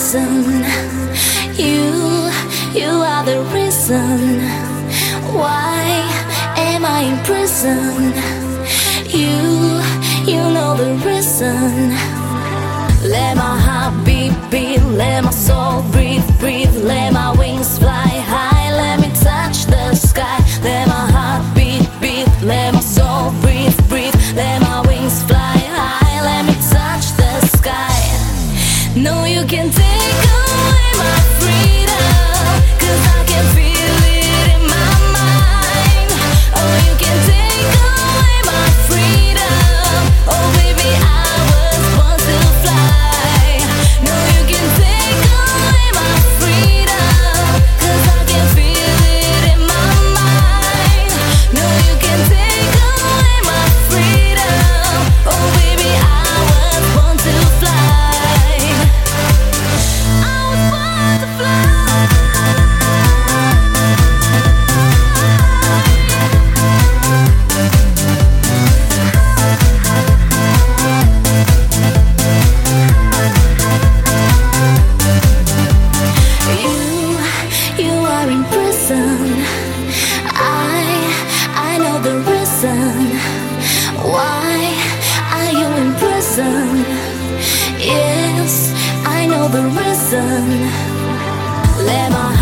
reason. You are the reason. Why am I in prison? You know the reason. Let my heart beat, beat, let my soul breathe, breathe, let my wings fly high, let me touch the sky. Let my heart beat, beat, let my soul breathe, breathe, let my wings fly high, let me touch the sky. No, you can take away my freedom, 'cause I can feel it in my mind. Oh, you can take away my freedom. Oh, baby, I was born to fly. No, you can take away my freedom, 'cause I can feel it in my mind. No, you can take away my freedom. Oh, baby, I was born to fly. I was born to fly. You are in prison. I know the reason. Why are you in prison? Yes, I know the reason. Let my